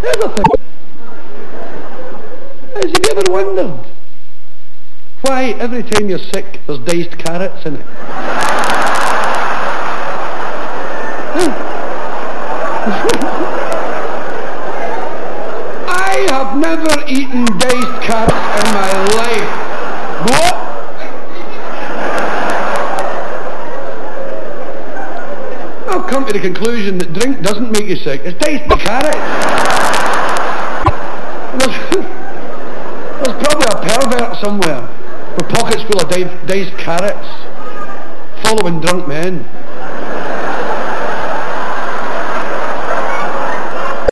Never think. Has you never wondered why every time you're sick there's diced carrots in it? I have never eaten diced carrots in my life. What? I've come to the conclusion that drink doesn't make you sick. It's diced carrots. There's probably a pervert somewhere with pockets full of diced carrots following drunk men.